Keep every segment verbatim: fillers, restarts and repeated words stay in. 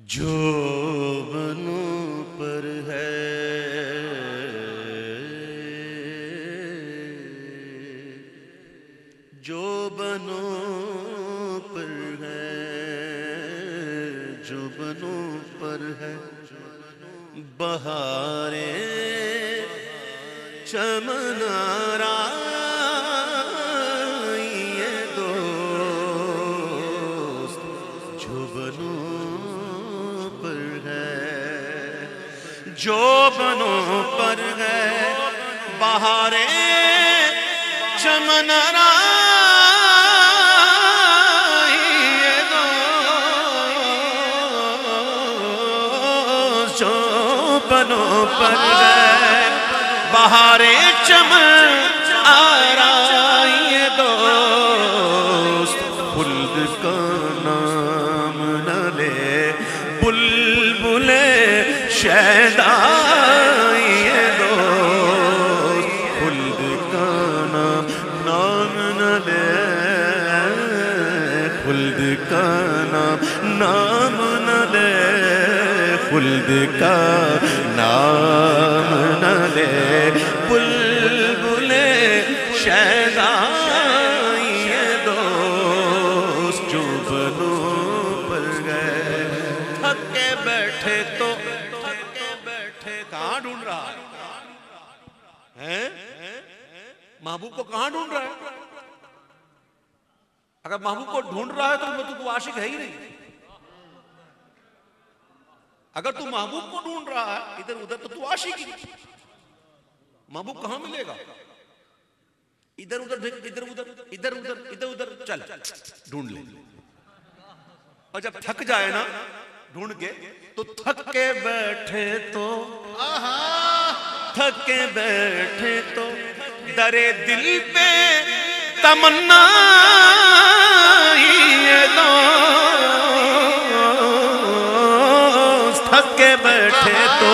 जो बनों पर है जो बनों पर है जो बनों पर है बहारें चमन आराई ये दोस्त जो बनों पर है जो बनों पर है बहारें चमन आराई ये दोस्त जो बनों पर है बहारें चमन आराई ये दोस्त खुल्द का नाम न ले बुलबुले शहदाई ये दोस्त खुल्द का नाम नाम न ले खुल्द का नाम नाम न ले खुल्द का नाम न ले बुलबुले शहदाई ये दोस्त जो बनों पर गए थक के बैठे तो थक के बैठे कहाँ ढूंढ रहा है महबूब को कहाँ ढूंढ रहा है? अगर महबूब को ढूंढ रहा है तो मैं तुमको आशिक है ही नहीं। अगर तू महबूब को ढूंढ रहा है इधर उधर तो तू आशिक ही। महबूब कहां मिलेगा? इधर उधर इधर उधर इधर उधर इधर उधर चल ढूंढ ले। और जब थक जाए ना ढूंढ के तो थक के बैठे तो थक के बैठे तो दरे दिल पे तमन्ना ये दोस्त थक के बैठे तो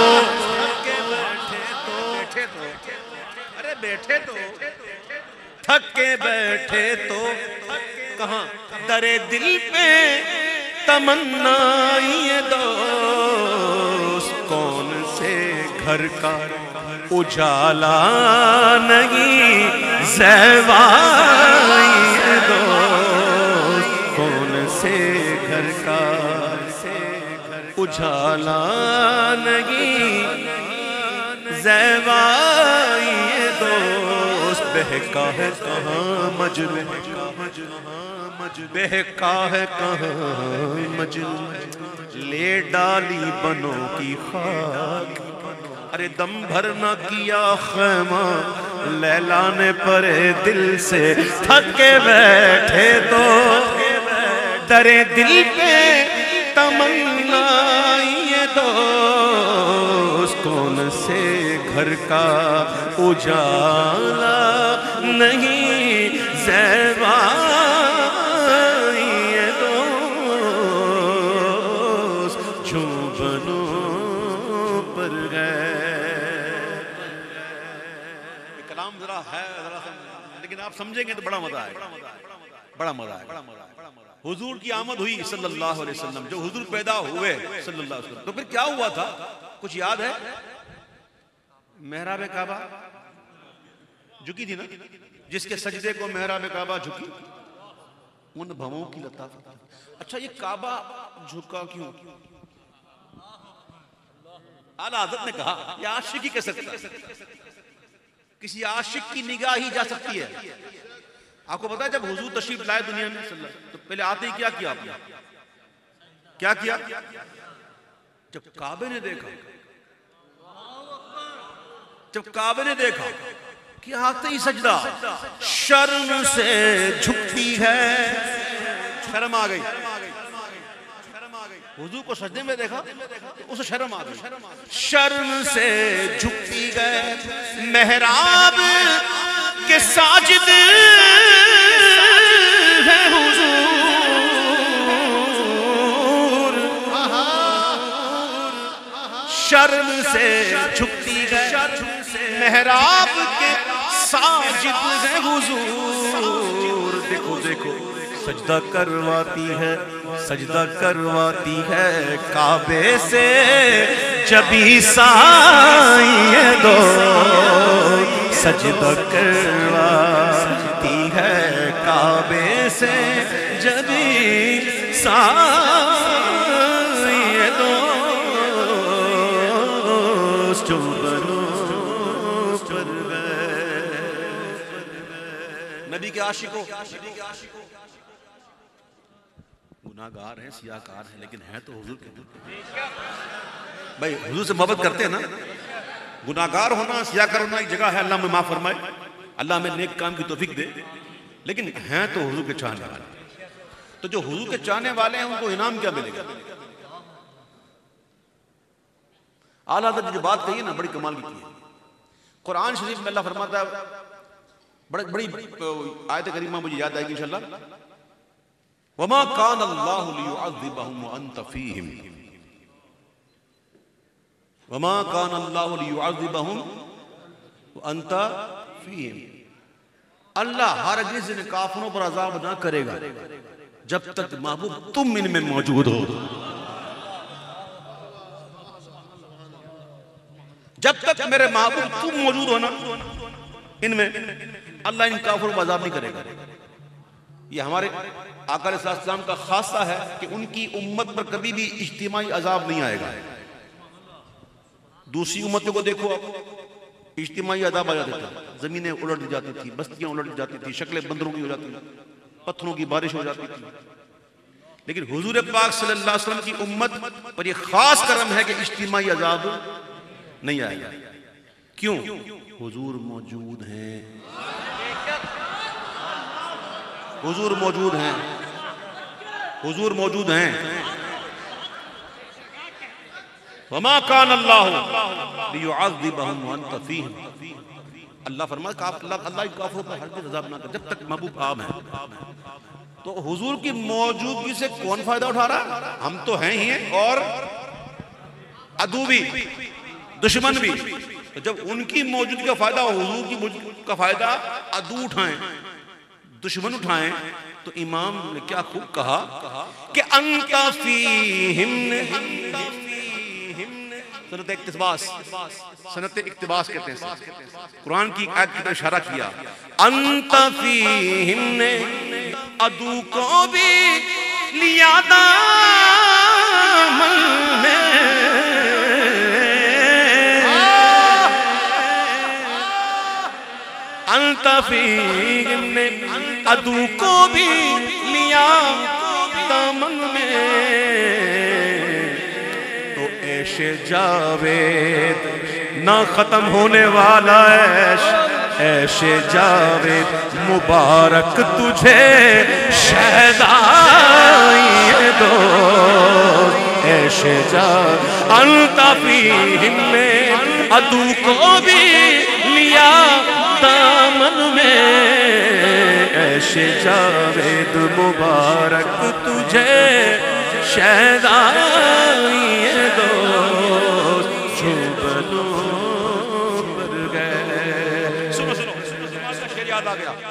अरे बैठे तो थक के बैठे तो कहां दरे दिल पे तमन्ना ये दोस्त कौन से घर का उजाला नहीं ज़हवाई ये दोस्त कौन से घर का उजाला नहीं ज़हवाई ये दोस्त बहका है कहाँ मजनू बहका है कहाँ मजनू ले डाली बनों की खाक अरे दम भर न किया खैमा लैला ने परे दिल से थक के बैठे तो दरे दिल पे तमन्ना ये दोस्त कौन से घर का उजाला नहीं ज़हवाई ये दोस्त जो बनों पर गए। कलाम जरा है जरा लेकिन आप समझेंगे तो बड़ा मजा आएगा बड़ा मजा आएगा। हुजूर की आमद हुई सल्लल्लाहु अलैहि वसल्लम जब हुजूर पैदा हुए सल्लल्लाहु अलैहि वसल्लम तो फिर क्या हुआ था कुछ याद है? मेहराब काबा झुकी थी ना जिसके सजदे को मेहराब काबा झुकी उन भवों की लताफत। अच्छा ये काबा झुका क्यों? आला हज़रत ने कहा ये आशिकी कह सकता है किसी आशिक की निगाह ही जा सकती है। आपको पता है जब हुजूर तशरीफ लाए दुनिया में तो पहले आते ही क्या किया आपने? क्या किया? जब काबे ने देखा जब काबे ने देखा कि आते ही सजदा शर्म से झुकती है शर्म आ गई हुजूर को सजदे में देखा तो उसे शर्म आ गई शर्म से झुकती गए मेहराब के साजिद है हुजूर शर्म से झुकती गए मेहराब के साजिद है हुजूर। देखो देखो सजदा करवाती है, सजदा करवाती है काबे से जबी साईं दो, सजदा करवाती है काबे से जबी साईं दो, नबी के आशिकों, गुनाहगार हैं, सियाकार हैं, लेकिन हैं तो हुजूर के। भाई हुजूर से मोहब्बत करते हैं ना। गुनाहगार होना, सियाकार होना एक जगह है, अल्लाह में माफ फरमाए, अल्लाह में नेक काम की तौफीक दे, लेकिन हैं तो हुजूर के चाहने वाले। तो जो हुजूर के चाहने वाले हैं उनको इनाम क्या मिलेगा? आला हज़रत जो बात कही है ना, बड़ी कमाल की है। कुरान शरीफ में अल्लाह फरमाता है, बड़ी बड़ी आयत करीमा मुझे याद आएगी इंशाअल्लाह, वमा कान अल्लाहु लियुअज़्ज़िबहुम व अंत फीहिम, वमा कान अल्लाहु लियुअज़्ज़िबहुम व अंत फीहिम। अल्लाह हरगिज़ इन काफिरों पर अज़ाब ना करेगा जब तक महबूब तुम इनमें मौजूद हो। जब तक मेरे महबूब तुम मौजूद हो ना इनमें, अल्लाह इन काफिरों पर अज़ाब नहीं करेगा। ये हमारे आका अलैहिस्सलाम का खासा है कि उनकी उम्मत पर कभी भी इज्तिमाई अज़ाब नहीं आएगा। दूसरी उम्मतों को देखो आप, इज्तिमाई अज़ाब आ जाता था, जमीनें उलट दी जाती थी, बस्तियां उलट दी जाती थी, शक्लें बंदरों की हो जाती थी, पत्थरों की बारिश हो जाती थी। लेकिन हुजूर पाक सल्लल्लाहु अलैहि वसल्लम की उम्मत पर यह खास करम है कि इज्तिमाई अज़ाब नहीं आएगा। क्यों? हुजूर मौजूद हैं, हुजूर मौजूद हैं, हुजूर मौजूद हैं। वमा कान अल्लाहु लियुअज़्ज़िबहुम व अंत फीहिम। अल्लाह फरमाता है अल्लाह अल्लाह काफिरों पर हरगिज़ अज़ाब ना करे जब तक महबूब आम है। तो हुजूर की मौजूदगी से कौन फायदा उठा रहा? हम तो हैं ही हैं, और अदू भी, दुश्मन भी। तो जब उनकी मौजूदगी का फायदा, हुजूर की मौजूदगी का फायदा अदू उठाएं, दुश्मन उठाएं, तो इमाम ने क्या खूब कहा कि अंता फीहिम, सनत इक्तिबास, सनत इक्तिबास कहते हैं, कुरान की आयत की तरफ इशारा किया। अंता फीहिम ने अदू को भी लिया दामन में, अंता फीहिम ने अदू को भी लिया दामन में, तो ऐशे जावेद ना खत्म होने वाला ऐश, ऐशे जावेद मुबारक तुझे शहदाई दो, ऐशे जावेद अंता फीहिम ने अदू को भी लिया दामन में, ऐशे जावेद मुबारक तुझे शहदाई दो, जुबनों पर गए। सुनो सुनो, शेर याद आ गया।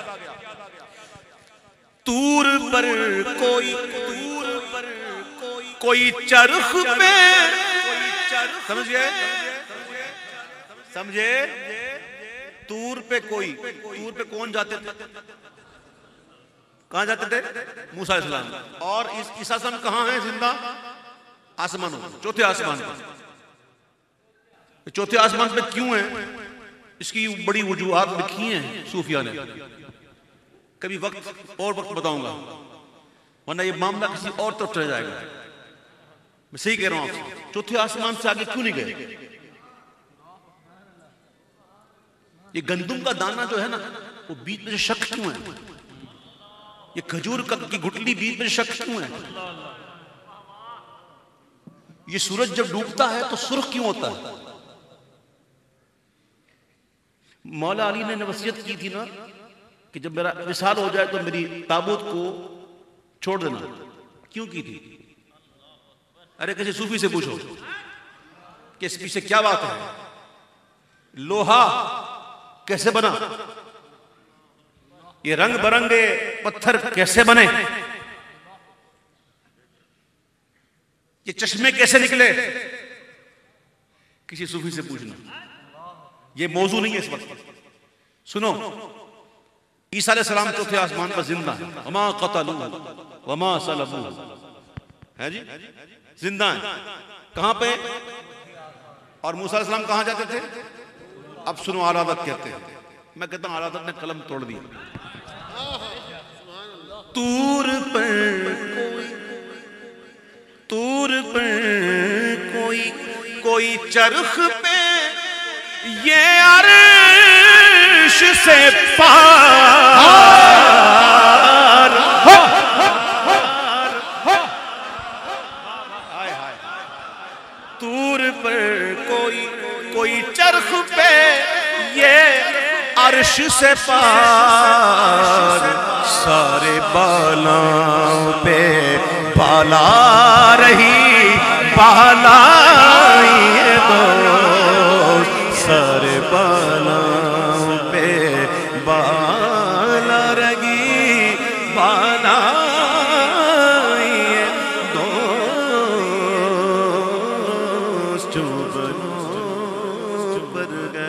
तूर पर कोई, तूर पर कोई, कोई चरख पे, समझिए समझे, तूर पे कोई, तूर पे कौन जाते थे? कहां जाते थे? मूसा अलैहिस्सलाम। और इस ईसा अलैहिस्सलाम कहां हैं जिंदा? आसमानों, चौथे आसमान पर। चौथे आसमान पे क्यों है? इसकी बड़ी वजूहात लिखी हैं सूफिया ने, कभी वक्त और वक्त बताऊंगा, वरना ये मामला किसी और तरफ चला जाएगा। मैं सही कह रहा हूं आपसे, चौथे आसमान से आगे क्यों नहीं गए? ये गंदुम का दाना जो है ना, वो बीच में से शक क्यों है? ये खजूर की गुठली बीच में शक क्यों है? ये सूरज जब डूबता है तो सुर्ख क्यों होता है? मौला अली ने वसीयत की थी ना कि जब मेरा विसाल हो जाए तो मेरी ताबूत को छोड़ देना। क्यों की थी? अरे किसी सूफी से पूछो कि इस पीछे क्या बात है। लोहा कैसे बना, ये रंग बिरंगे पत्थर कैसे बने, ये चश्मे कैसे निकले, किसी सूफी से पूछना, ये मौजू नहीं है इस वक्त। सुनो, ईसा अलैहिस्सलाम चौथे आसमान पर जिंदा है, वमा क़तलू वमा सलबू, है जी, जिंदा है। कहां पे? और मूसा अलैहिस्सलाम कहां जाते थे? अब सुनो, आलादत कहते हैं, मैं कहता हूं आलादत ने कलम तोड़ दिया। तूर पर कोई, तूर पर कोई, कोई चरख पे ये अर्श से पार, तूर पर कोई, कोई चरख पे ये अर्श से पार, सारे बालों पे बाला रही, बाला ये दो, सारे बालों पे बाला रही, बाला ये दो, चुबनों पर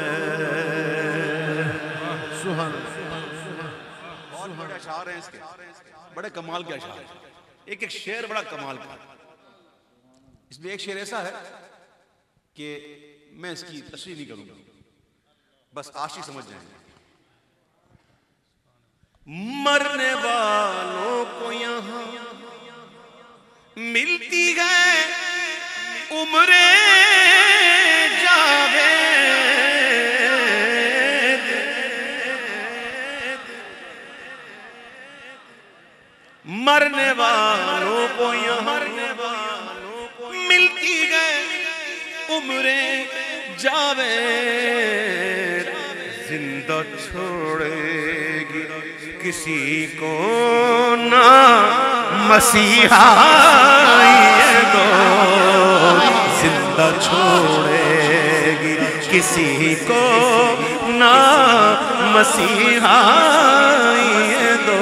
गए। सुभान, बहुत बड़े अशार हैं इसके, बड़े कमाल के अशार हैं। एक एक शेर बड़ा कमाल का। इसमें एक शेर ऐसा है कि मैं इसकी तशरीह नहीं करूंगा, बस आशिक समझ जाएंगे। मरने वालों को यहां मिलती है उम्रे जावेद, मरने वालों को यहां मिलती है उम्रे जावेद, जिंदा छोड़ेगी किसी को ना मसीहा ये दो, जिंदा छोड़ेगी किसी को ना मसीहा ये दो,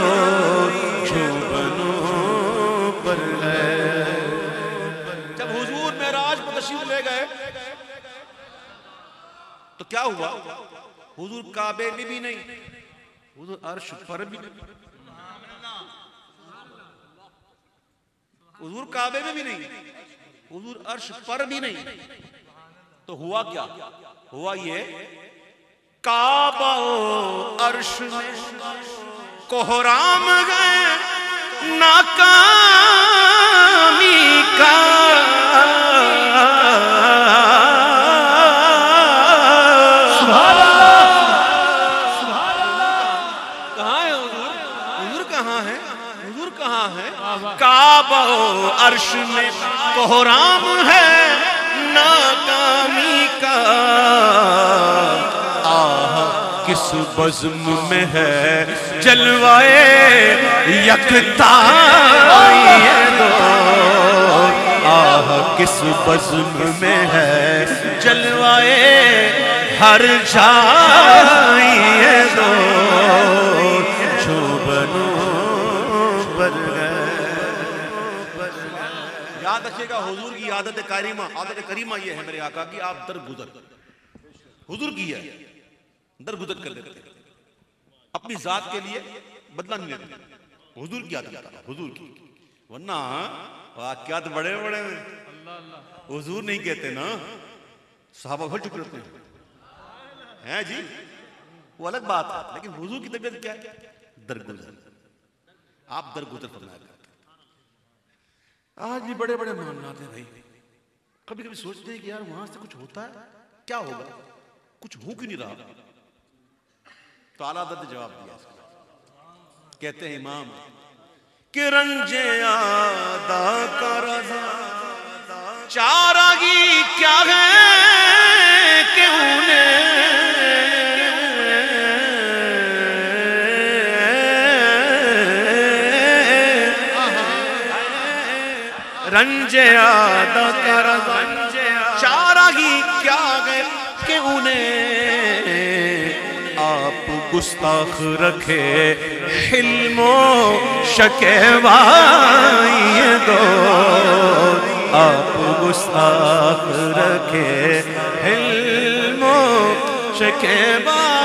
तो क्या हुआ? हुजूर काबे में भी नहीं, हुजूर अर्श पर भी नहीं, हुजूर काबे में भी नहीं, हुजूर अर्श पर भी नहीं। तो हुआ क्या? हुआ ये, काबा अर्श में कोहराम गए नाकामी का, काबा अर्श में कोहराम है नाकामी का, आह किस बज़्म में है जलवाए यकता ये दो, आह किस बज़्म में है जलवाए हर जाए ये दो, याद रखिएगा हुजूर की आदत करीमा, आदत करीमा ये है मेरे आका की, आप दर गुजर हुजूर की है, दर गुजर कर लेते, अपनी जात के लिए बदला नहीं लेते, हुजूर की आदत, हुजूर की। वरना वाक़यात बड़े बड़े हुजूर नहीं कहते ना, सहाबा भर चुके रहते हैं, हैं जी, वो अलग बात है, लेकिन हुजूर की तबीयत क्या है? दर गुजर, आप दर गुजर फरमाया करते। आज भी बड़े बड़े मामलात हैं भाई, कभी कभी सोचते हैं कि यार वहां से कुछ होता है, क्या होगा, कुछ हो क्यों नहीं रहा? तो आला हज़रत ने जवाब दिया, कहते हैं इमाम कि रंजे आदा का रज़ा चारागी क्या है कि उन्हें रंजे आदा कर चारागी क्या गए कि उन्हें आप गुस्ताख रखे हिल्मो शकेवा ये दो, आप गुस्ताख रखे हिल्मो शकेबा